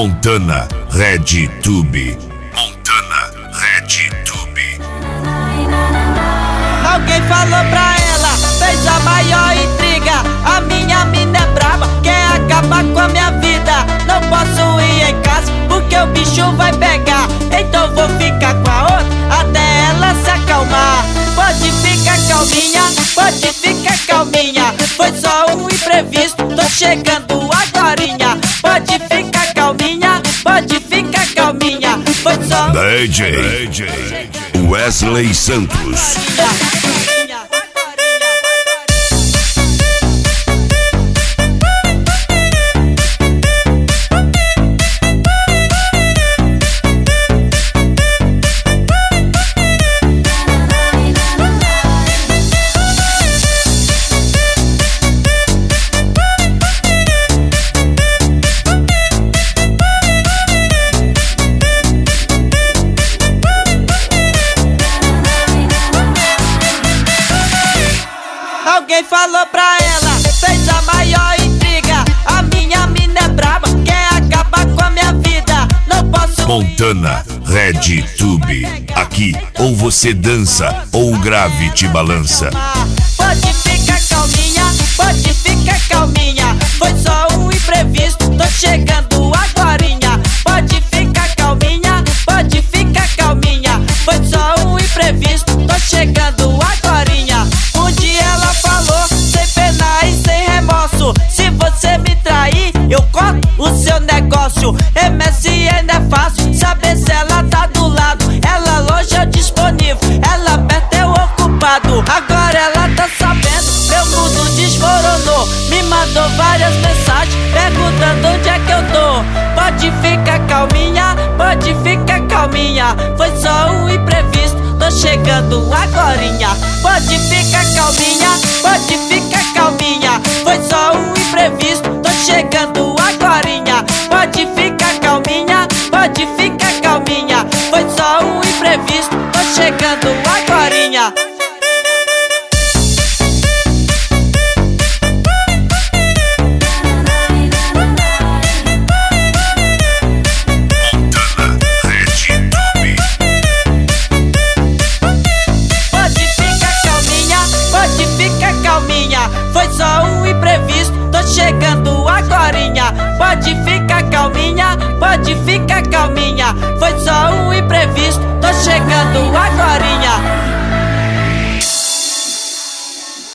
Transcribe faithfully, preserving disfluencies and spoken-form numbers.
Montana RedTube. Montana RedTube. Alguém falou pra ela, fez a maior intriga. A minha mina é braba, quer acabar com a minha vida. Não posso ir em casa porque o bicho vai pegar. Então vou ficar com a outra até ela se acalmar. Pode ficar calminha, pode ficar calminha. Foi só um imprevisto, tô chegando agorinha. Pode ficar calminha, pode ficar calminha. Foi só um D J Wesley Santos. Alguém falou pra ela, fez a maior intriga. A minha mina é braba, quer acabar com a minha vida. Não posso. Montana RedTube. Aqui ou você dança ou o grave te balança. Pode ficar calminha, pode ficar calminha. Foi só um imprevisto, tô chegando agorinha. Pode ficar calminha, pode ficar calminha. Foi só um imprevisto, tô chegando agorinha. Um dia ela falou, sem pena e sem remorso: se você me trair, eu corto o seu negócio. M S N é fácil, saber se ela tá do lado. Ela longe é disponível, ela perto é o ocupado. Agora ela tá sabendo, meu mundo desmoronou. Me mandou várias mensagens perguntando onde é que eu tô. Pode ficar calminha, pode ficar calminha. Foi só um imprevisto, tô chegando agorinha. Pode ficar calminha, pode ficar calminha. Foi só um imprevisto, tô chegando agorinha. Pode ficar calminha, pode ficar calminha. Foi só um imprevisto, tô chegando agorinha. Foi só um imprevisto, tô chegando agorinha. Pode ficar calminha, pode ficar calminha. Foi só um imprevisto, tô chegando agora.